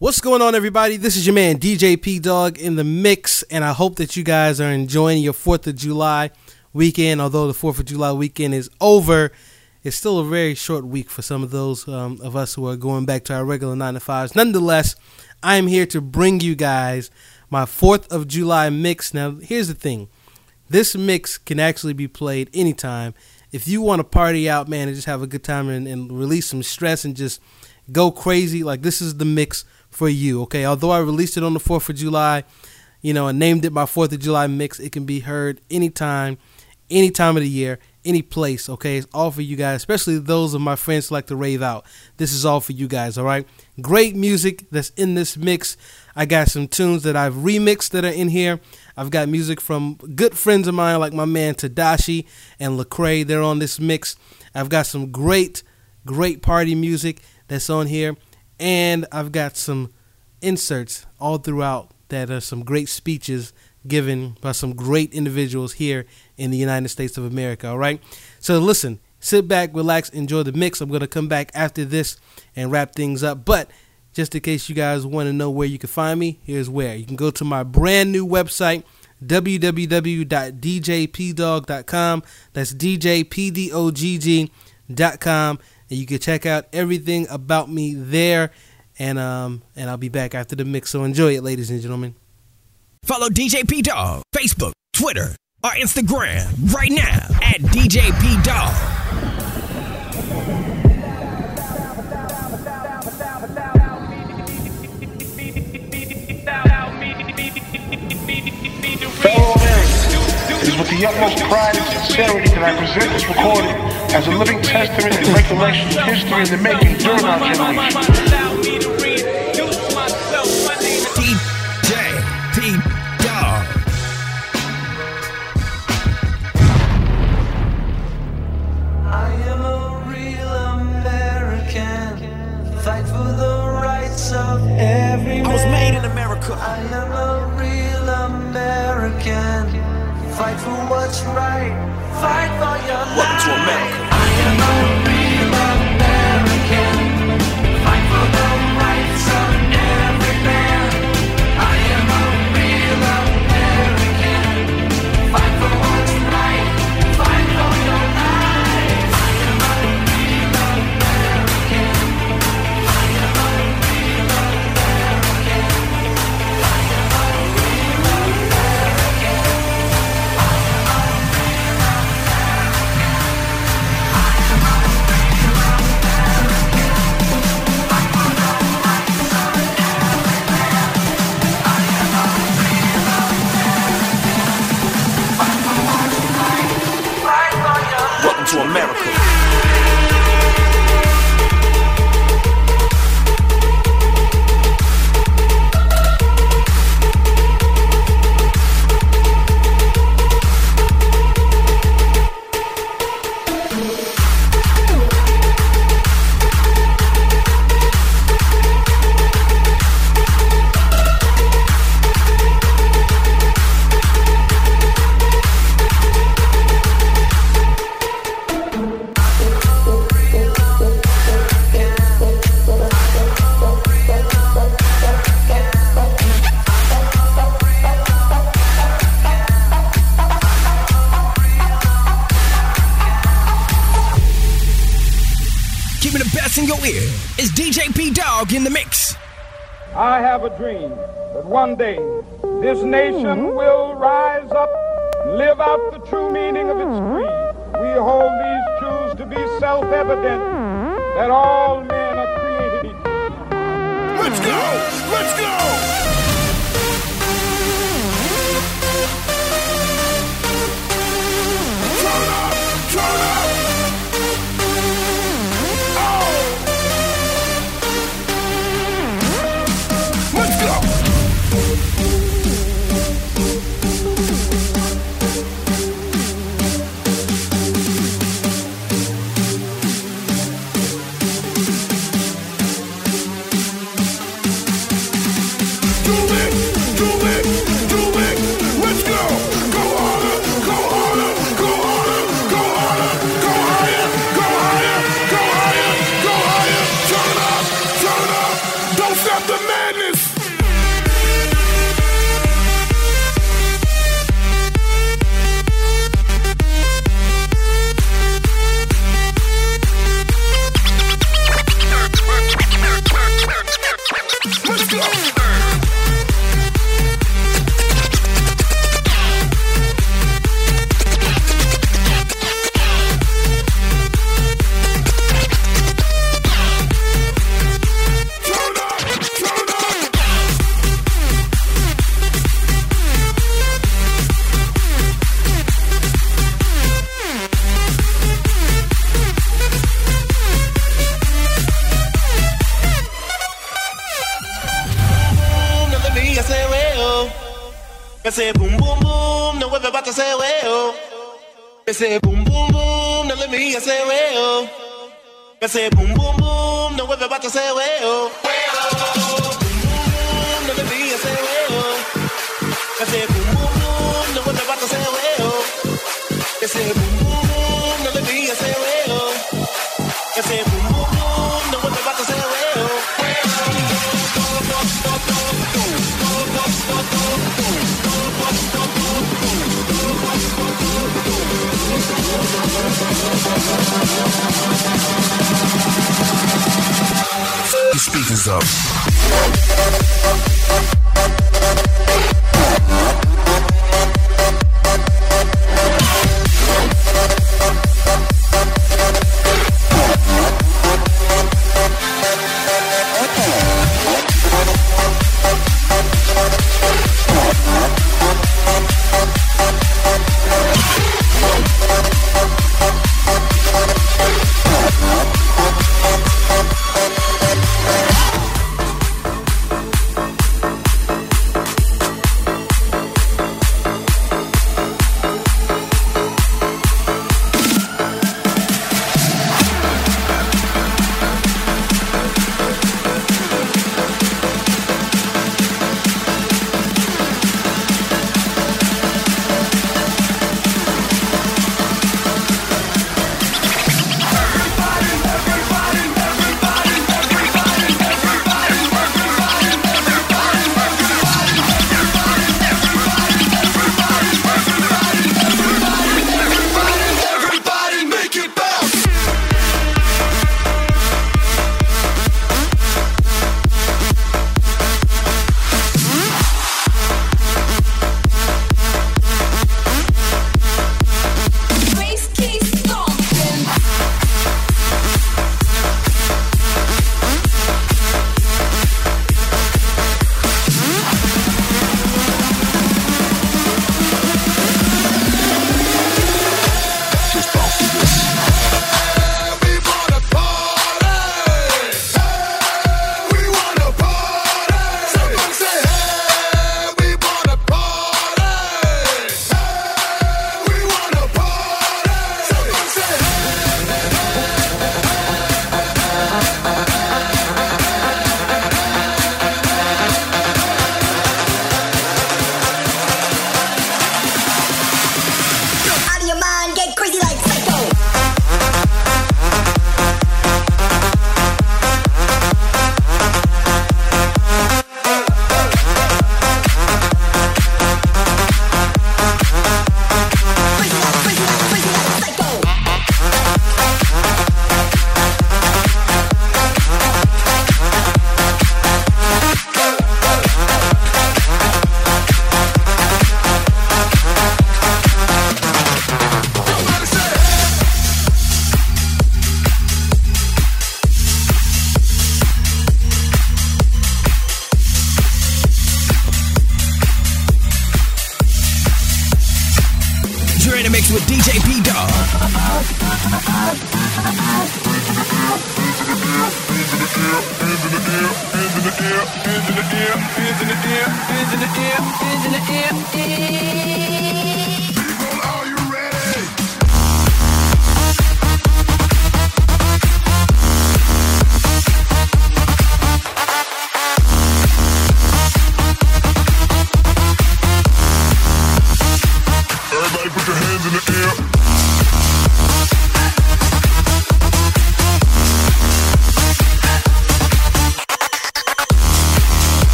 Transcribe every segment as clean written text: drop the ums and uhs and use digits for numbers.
What's going on, everybody? This is your man DJ P Dog in the mix, and I hope that you guys are enjoying your 4th of July weekend. Although the 4th of July weekend is over, it's still a very short week for some of those of us who are going back to our regular 9 to 5s. Nonetheless, I am here to bring you guys my 4th of July mix. Now, here's the thing. This mix can actually be played anytime. If you want to party out, man, and just have a good time and release some stress and just go crazy, like, this is the mix for you, okay? Although I released it on the 4th of July, and named it my 4th of July mix, it can be heard anytime, any time of the year, any place, okay? It's all for you guys, especially those of my friends who like to rave out. This is all for you guys, all right? Great music that's in this mix. I got some tunes that I've remixed that are in here. I've got music from good friends of mine like my man Tadashi and Lecrae. They're on this mix. I've got some great party music that's on here. And I've got some inserts all throughout that are some great speeches given by some great individuals here in the United States of America, all right? So listen, sit back, relax, enjoy the mix. I'm going to come back after this and wrap things up. But just in case you guys want to know where you can find me, here's where. You can go to my brand new website, www.djpdog.com. That's djpdogg.com. And you can check out everything about me there, and I'll be back after the mix. So enjoy it, ladies and gentlemen. Follow DJ P Dog, Facebook, Twitter, or Instagram right now at DJ P Dog. Fellow Americans, it is with the utmost pride and sincerity that I present this recording as a living testament and recollection of history in the making during our generation. DJ P Dog. I am a real American. Fight for the rights of every man. I was made in America. I am a real American. Fight for what's right. Fight for your life. Welcome to America. I am a real American. Fight for the rights of every man. I am a real American. Fight for what's right. Fight for your life. I am a real American. I am a real American. I am a real American. Welcome to America. Keeping the best in your ear is DJ P Dog in the mix. I have a dream that one day this nation will rise up and live out the true meaning of its creed. We hold these truths to be self-evident, that all men are created equal. Let's go! Let's go! Turn up! Turn up! Let's go! madness. Let's go. Ese boom boom boom, no vuelve bata ese huevo. Ese boom boom boom, no le mía ese huevo. Ese boom boom boom, no vuelve bata ese huevo. Boom boom, no le mía ese huevo. Ese boom boom boom, no vuelve bata ese huevo. Ese boom boom boom, no le mía ese huevo. Ese boom boom boom, no vuelve bata ese huevo. The speakers up. with DJ P Dog. Are you ready? Everybody put your hands in the air.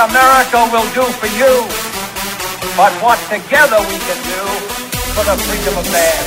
America will do for you, but what together we can do for the freedom of man.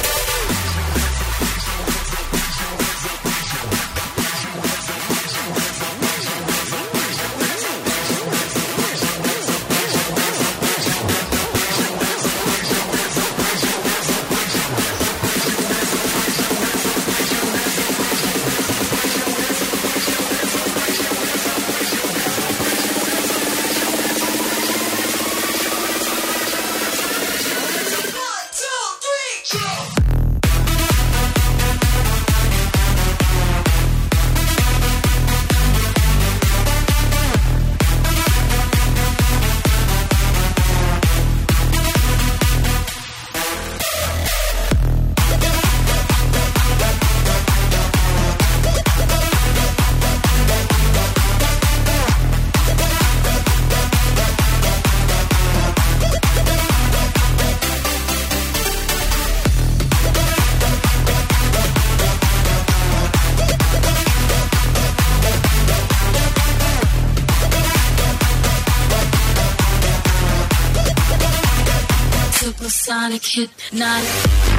Supersonic hypnotic.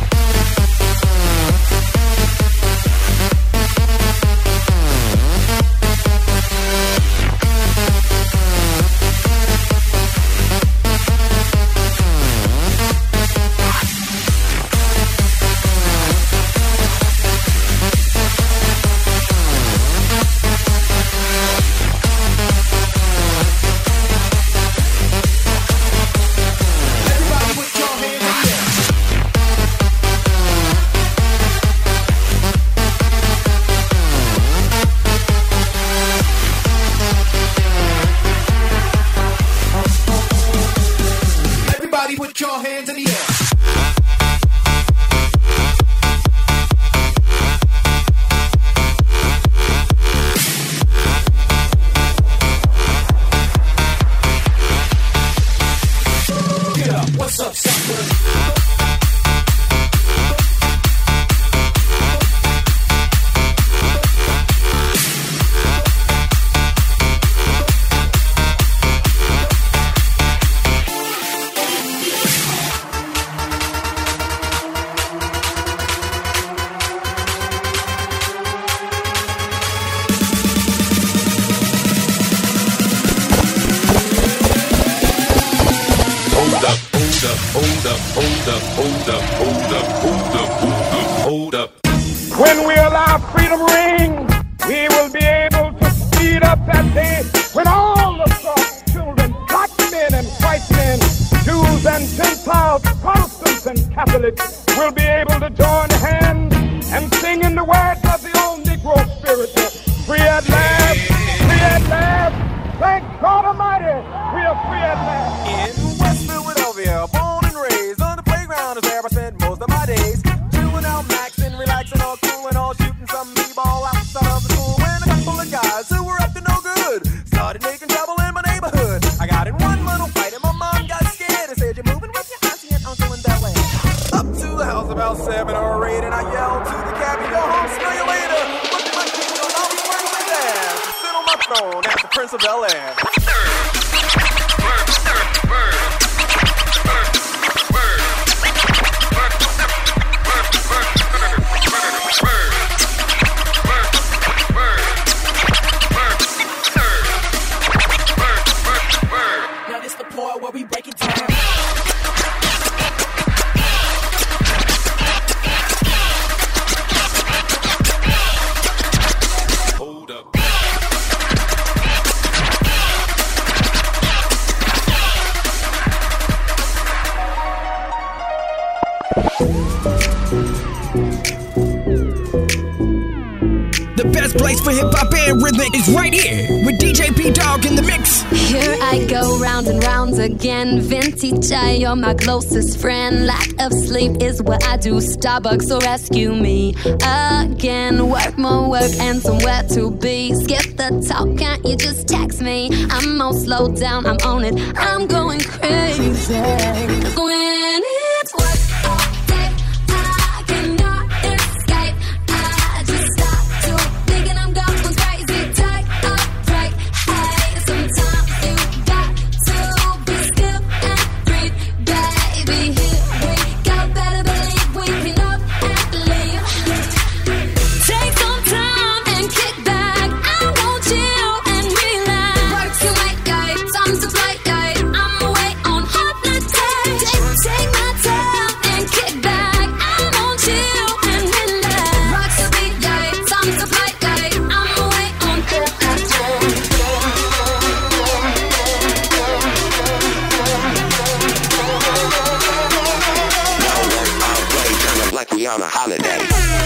Put your hands in the air. Get up, what's up, sucker? Hold up. When we allow freedom ring, we will be able to speed up that day when all the soft children, black men and white men, Jews and Gentiles, Protestants and Catholics, will be able to join hands and sing in the words of the old Negro spirit. Free at last, free at last. Thank God Almighty, we are free at last. In West Philadelphia, born and raised on the playground is where I spent most of my days. Chilling out, maxing, relaxing, all cool and all shooting some b-ball outside of the school. When a couple of guys who were up to no good started making trouble in my neighborhood. I got in one little fight and my mom got scared and said, "You're moving with your auntie and uncle in Bel Air." Up to the house about 7 or 8 and I yelled to the cabbie, "Go home, smell you later." Look at my kingdom, I'll be working with that. Sit on my throne as the Prince of Bel Air. Now this the part where we break it down. Hold up. The best place for hip hop and rhythmic is right here with DJ P Dog in the mix. Here I go round and round again. Vintage, you're my closest friend. Lack of sleep is what I do. Starbucks, so rescue me again. Work more work and somewhere to be. Skip the talk, can't you just text me? I'm all slowed down, I'm on it. I'm going crazy. When it's work all day, I cannot escape. I just stop to thinking I'm going crazy. Take a break. Hey, sometimes you got on a holiday.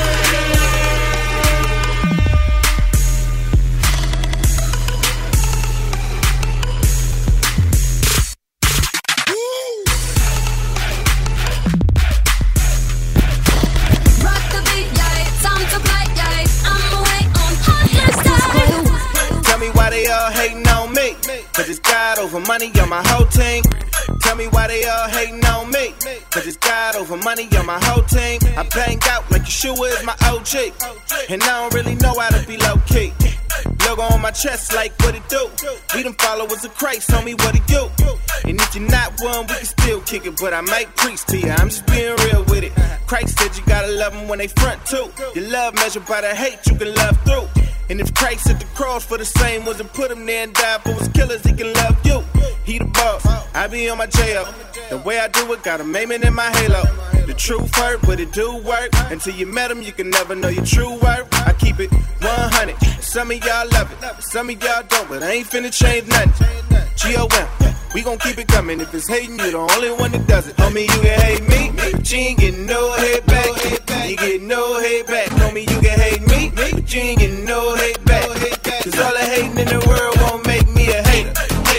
Rock the beat, yeah, time to play, yeah. I'm away on hot style. Tell me why they all hating on me. Cause it's God over money on my whole team. Tell me why they all hating on me. Cause it's God over money on my whole team. I bang out like Yeshua is my OG. And I don't really know how to be low key. Logo on my chest like what it do. We them followers of Christ, tell me what it do. And if you're not one, we can still kick it. But I might preach to you, I'm just being real with it. Christ said you gotta love them when they front too. Your love measured by the hate you can love through. And if Christ at the cross for the same was to put him there and die for his killers, he can love you. He the boss, I be on my J-Up. The way I do it, got a maiming in my halo. The truth hurt, but it do work. Until you met him, you can never know your true worth. I keep it 100. Some of y'all love it, some of y'all don't, but I ain't finna change nothing. G-O-M, we gon' keep it coming. If it's hating, you the only one that does it. Homie, you can hate me, but you ain't getting no hate back. You get no hate back. Homie, you can hate me, but you ain't getting no hate back. Cause all the hating in the world won't make me a hater.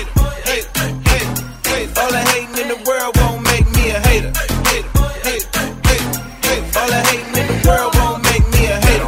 All the hating in the world won't make me a hater. All the hating in the world won't make me a hater.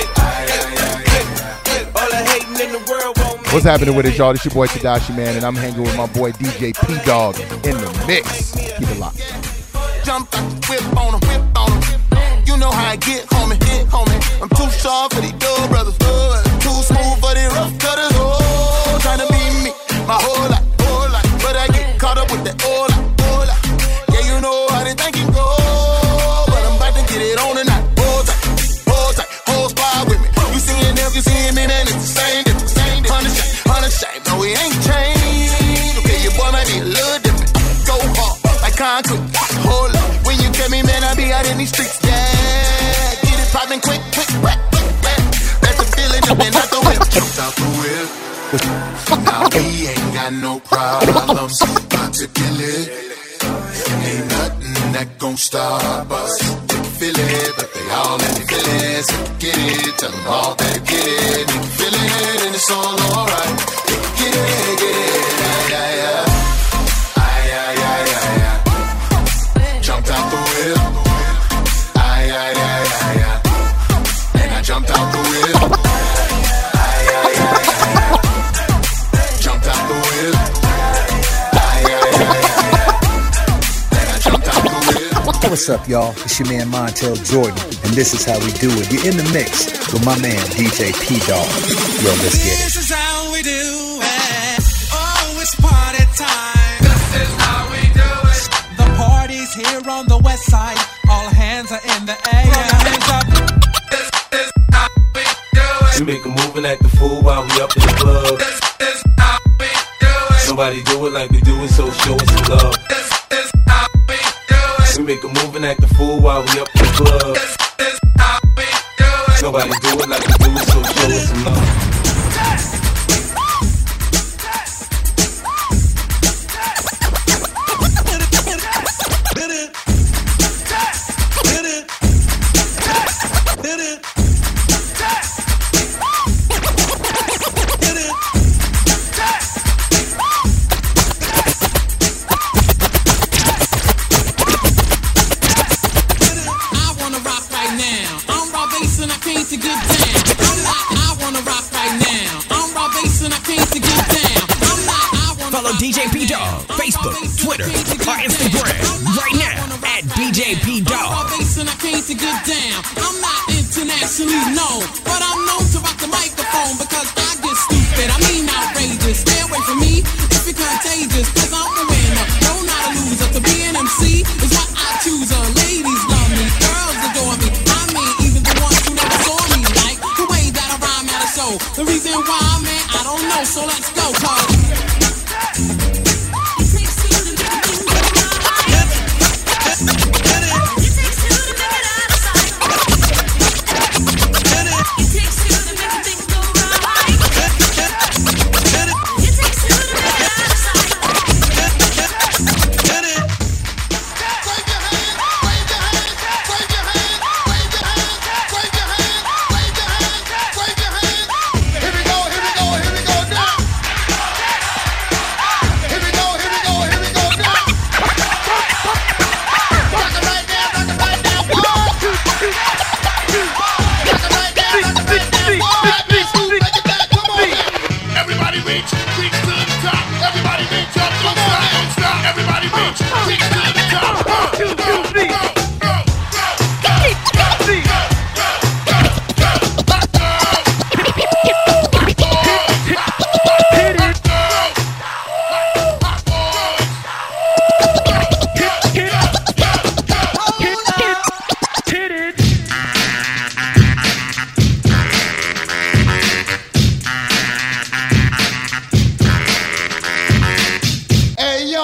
All the hating in the world won't make me a hater. What's happening with it, y'all? This your boy Tadashi, man, and I'm hanging with my boy DJ P-Dog in the mix. Keep it locked. Jump out the whip on him. You know how I get, homie. I'm too sharp for these dope brothers. Too smooth for the rough cutters. Oh, trying to be me my whole life. But I get caught up with that hola. Yeah, you know how they think it go. But I'm about to get it on tonight. Hold tight, whole squad with me. You seeing them, you seeing me, man, it's the same. Shame, no, we ain't changed. Okay, your boy might be a little different. Go hard, like concrete. Hold up, when you get me, man, I be out in these streets. Yeah, get it poppin' quick. That's the feeling of it, not the whip. Jumped out the whip. Now we ain't got no problems. About to kill it. Ain't nothing that gon' stop us. They can feel it, but they all in the feelings. They can get it, tell them all that get it. They can feel it, and it's all alright. They can get it, yeah. Jumped out the whip. And I jumped out the whip. Jumped out the whip. And I jumped out the whip. What's up, y'all? It's your man Montel Jordan, and this is how we do it. You're in the mix with my man DJ P-Dog. Yo, let's get it. This is how we do it. Oh, it's party time. This is how we do it. The party's here on the west side. All hands are in the air. Throw your hands up. This is how we do it. We make a move and act the fool while we up in the club. This is how we do it. Somebody do it like we do it, so show us some love. This is how we do it. We make a move and act the fool while we up in the club. This is how we do it. Somebody do it like we do it, so show us some love. DJ P-Dog, Facebook, Twitter, or Instagram right now at DJ P-Dog. I came to get down. I'm not internationally known, but I'm known to rock the microphone because I get stupid. I mean outrageous. Stay away from me if you're contagious, cause I'm a winner. No, not a loser. To be an MC is what I choose. Ladies love me, girls adore me. I mean, even the ones who never saw me, like the way that I rhyme at a show. The reason why, man, I don't know. So let's go, cause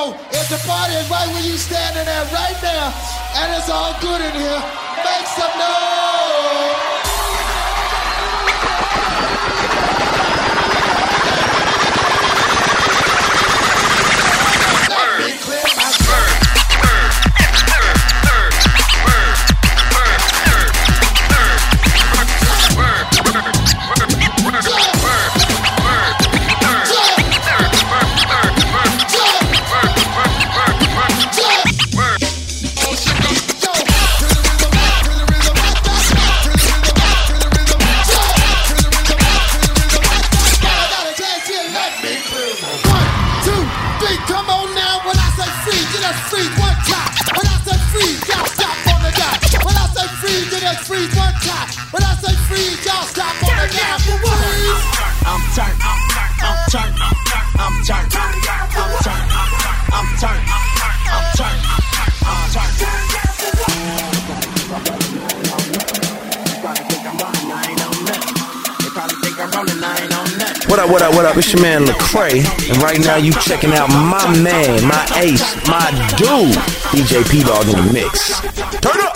know if the party is right where you standing at right now, and it's all good in here, make some noise. Let me clear my throat. Freeze one time. When I say freeze, y'all stop on the dime. When I say freeze, then it's freeze one time. When I say freeze, y'all stop on the dime. Freeze. I'm turned. I'm turned. I'm turned. I'm turned. I'm turned. I'm turned. I'm turned. What up, what up, what up? It's your man Lecrae, and right now you checking out my man, my ace, my dude, DJ P Dog in the mix. Turn up!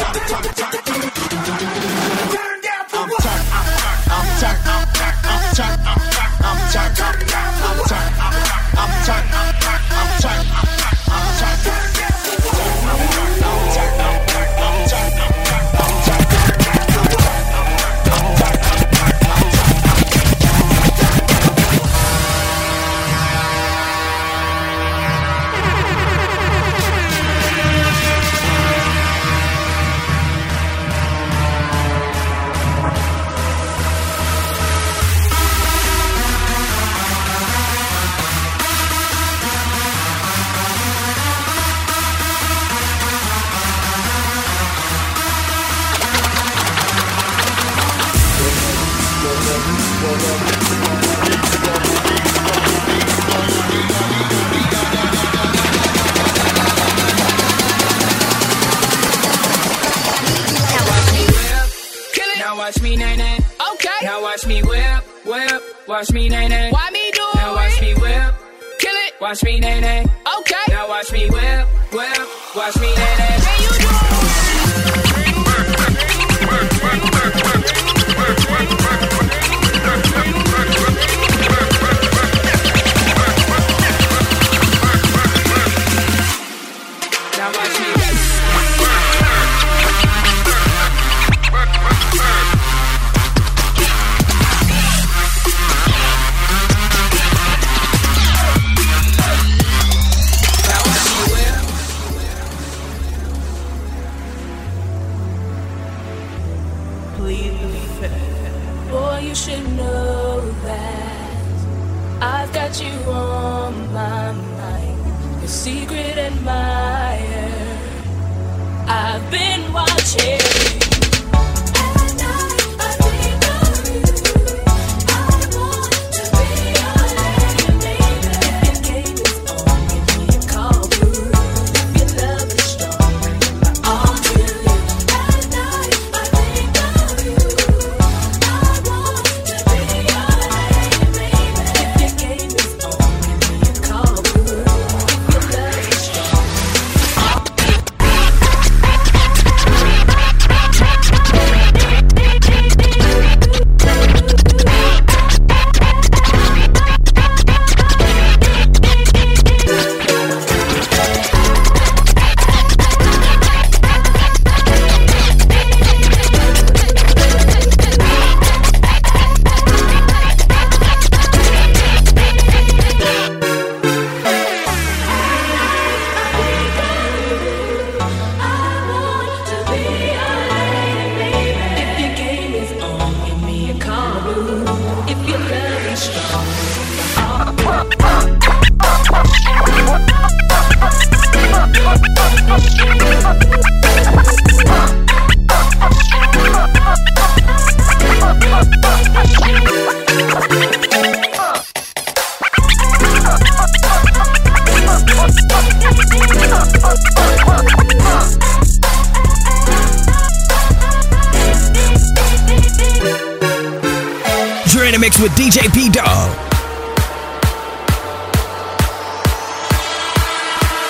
Watch me nay nay. Okay. Now watch me whip, whip. Watch me nay nay. Why me do it? Now watch me whip. Kill it. Watch me nay nay. Okay. Now watch me whip, whip. Watch me nay nay. Hey, you do Now watch me whip. Boy, you should know that I've got you on my mind, your secret admirer. I've been watching you. Mix with DJ P Dog.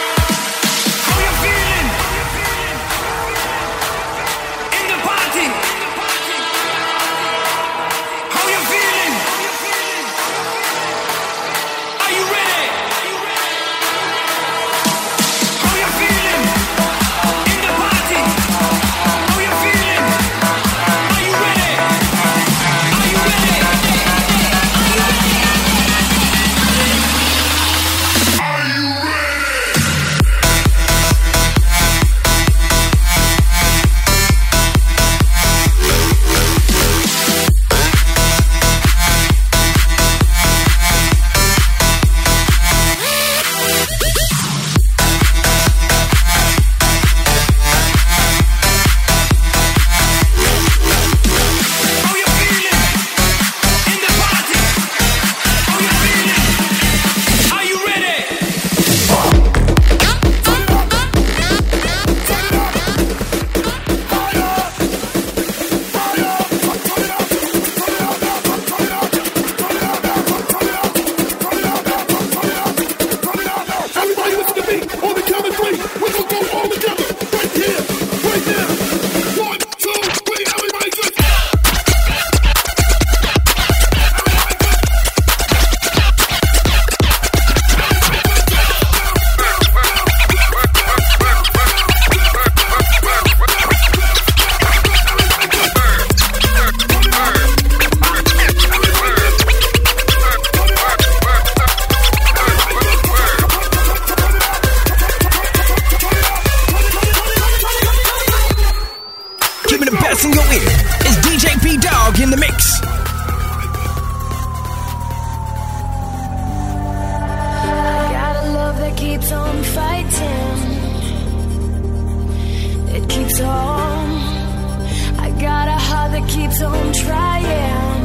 here is DJ P Dog in the mix. I got a love that keeps on fighting. It keeps on. I got a heart that keeps on trying.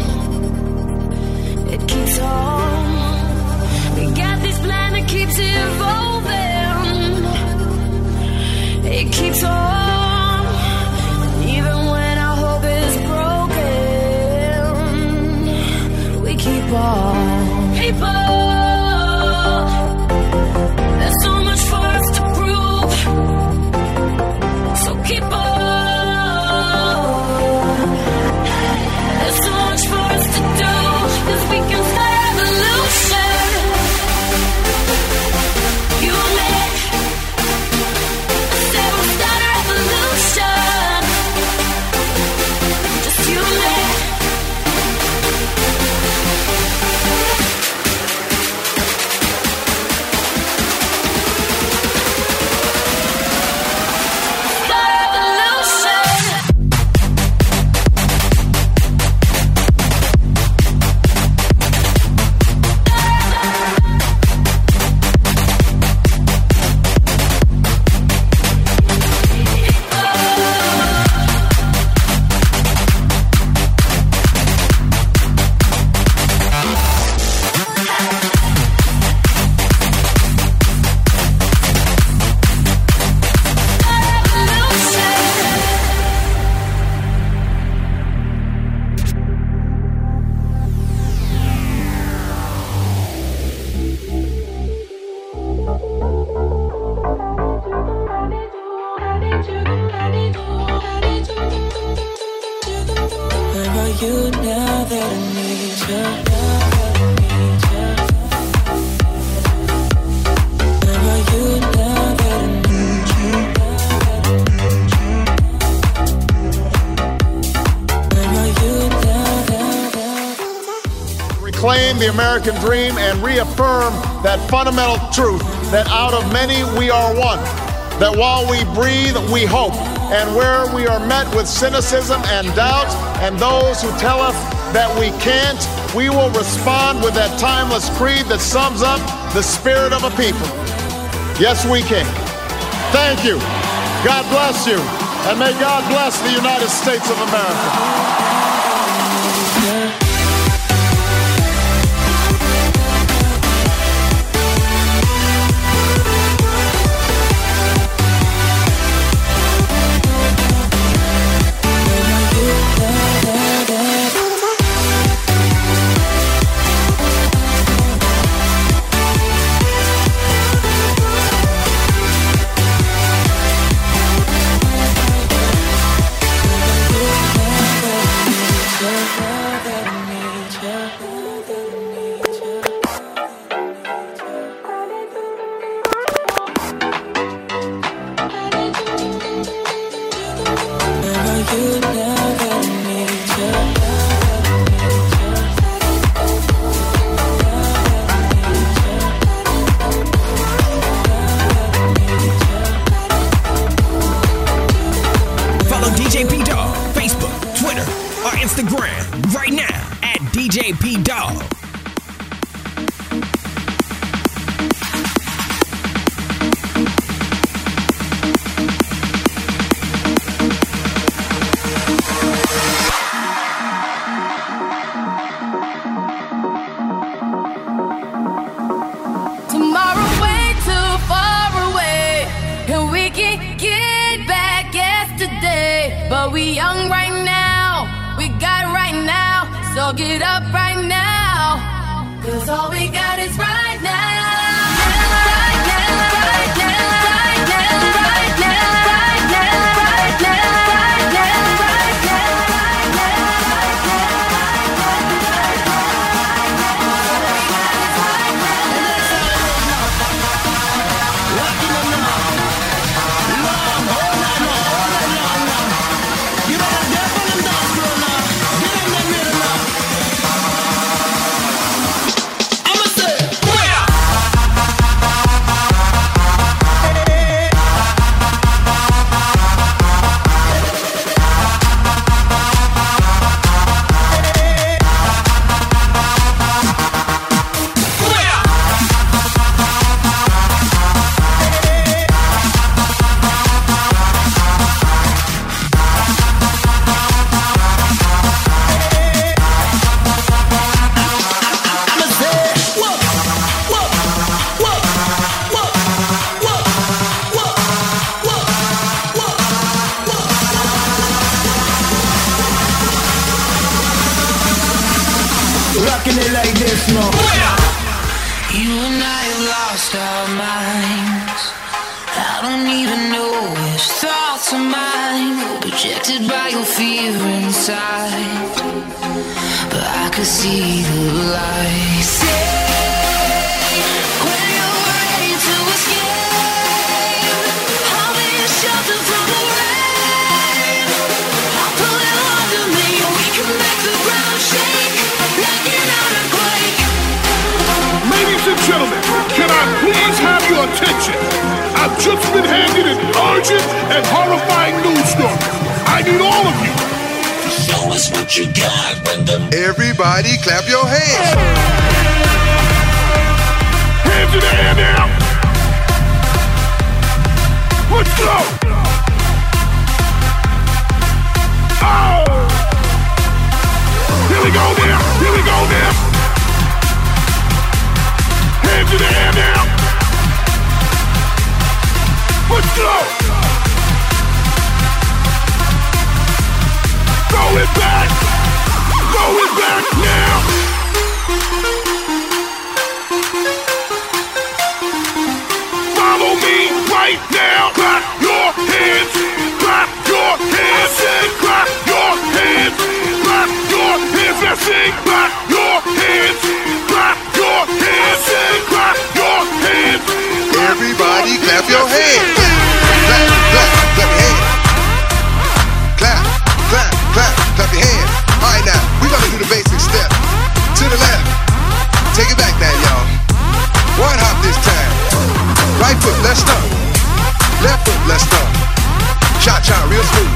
It keeps on. We got this plan that keeps evolving. It keeps on. Even when our hope is broken, we keep on. People, there's so much for us to prove. So keep on. There's so much for us to do. 'Cause we can start a revolution. You and me. I said we'll start a revolution. Just you and me. Reclaim the American dream and reaffirm that fundamental truth that out of many we are one. That while we breathe, we hope. And where we are met with cynicism and doubt, and those who tell us that we can't, we will respond with that timeless creed that sums up the spirit of a people. Yes, we can. Thank you. God bless you. And may God bless the United States of America. Instagram right now at DJ P Dog. Tomorrow way too far away, and we can get back yesterday. But we young right now, we got right now, so get up right now, 'cause all we got is right now. Right now, right now, right now, right now, right now, right now, right now, right I'ma say rocking it like this, no. You and I have lost our minds. I don't even know which thoughts are mine, projected by your fear inside. But I could see the light. Say when you're ready to escape, I'll be your shelter from the rain. I'll pull you under me, we can make the ground shake like an earthquake. Ladies and gentlemen, can I please have your attention? I've just been handed an urgent and horrifying news story. I need all of you. Show us what you got, Brenda. Everybody clap your hands. Hands in the air now. Let's go. Oh. Here we go now. Here we go now. Hands in the air now. Let's go! Going back! Going back now! Follow me right now! Clap your hands! Clap your hands! I said clap your hands! Clap your hands! I said clap your hands! Clap your hands! I said clap your hands! Everybody clap your hands! Clap, clap, clap your hands. Clap, clap, clap, clap your hands. All right, now, we're gonna do the basic step. To the left. Take it back now, y'all. One hop this time. Right foot, let's stomp. Left foot, let's stomp. Cha-cha, real smooth.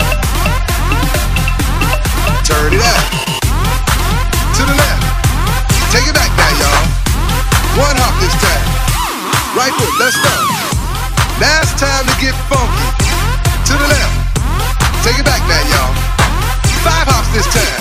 Turn it out. To the left. Take it back now, y'all. One hop this time. Right foot, let's stomp. Now it's time to get funky. To the left. Take it back now, y'all. 5 hops this time.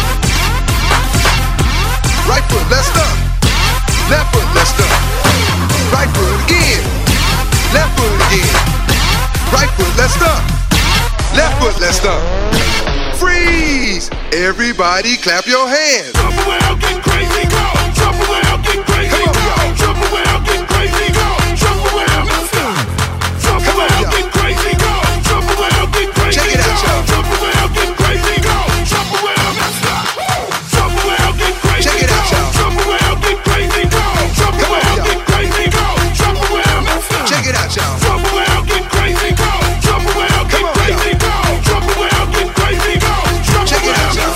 Right foot, let's stomp. Left foot, let's stomp. Right foot again. Left foot again. Right foot, let's stomp. Left foot, let's stomp. Freeze! Everybody clap your hands. Jump around, get crazy, go! Jump around, get crazy, go! Jump around, get crazy, go! Jump around, stop! Jump around, get crazy, go! Jump around, get crazy, check it out, y'all. Jump around, get crazy, go! Jump around, stop! Jump around, get crazy, check it out, y'all. Jump around, get crazy, go! Jump around, get crazy, go! Jump around, stop! Check it out, y'all. Jump around, get crazy, go! Jump around, get crazy, go! Jump around, get crazy, go! Jump check it out, y'all.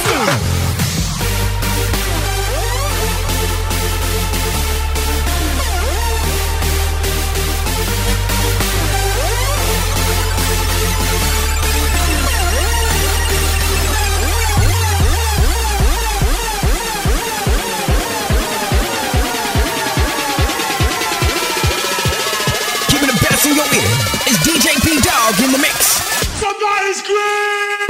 Giving the best in your ear. It's DJ P Dog in the mix. Somebody scream!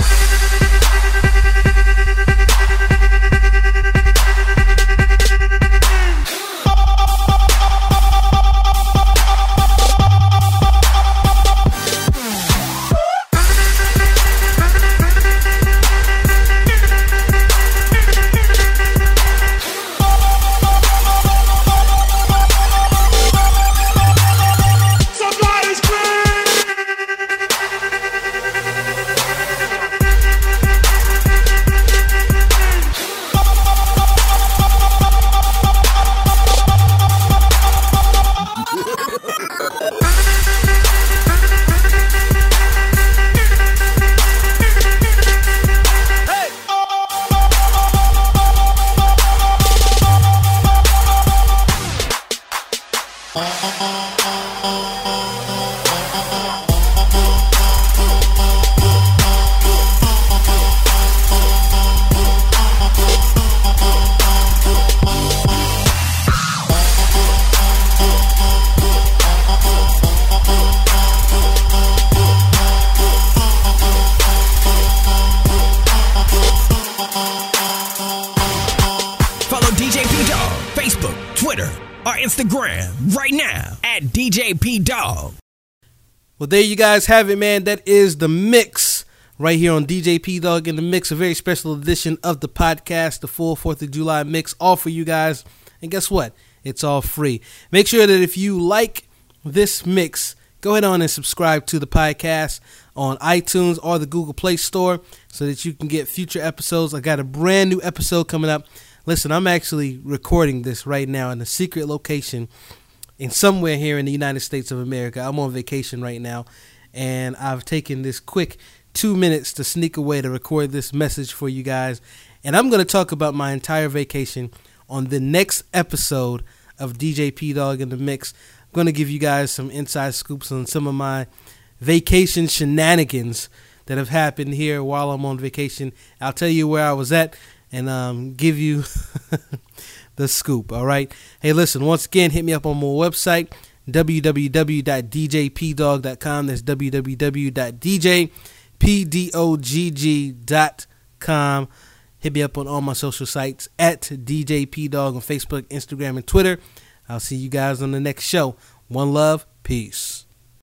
Somebody scream! Instagram right now at DJ P Dog. Well, there you guys have it, man. That is the mix right here on DJ P Dog in the Mix, a very special edition of the podcast, the full 4th of July mix, all for you guys. And guess what? It's all free. Make sure that if you like this mix, go ahead on and subscribe to the podcast on iTunes or the Google Play Store so that you can get future episodes. I got a brand new episode coming up. Listen, I'm actually recording this right now in a secret location in somewhere here in the United States of America. I'm on vacation right now, and I've taken this quick 2 minutes to sneak away to record this message for you guys. And I'm going to talk about my entire vacation on the next episode of DJ P Dog in the Mix. I'm going to give you guys some inside scoops on some of my vacation shenanigans that have happened here while I'm on vacation. I'll tell you where I was at and give you the scoop, all right? Hey, listen, once again, hit me up on my website, www.djpdog.com. That's www.djpdogg.com. Hit me up on all my social sites at DJ P Dog on Facebook, Instagram, and Twitter. I'll see you guys on the next show. One love. Peace.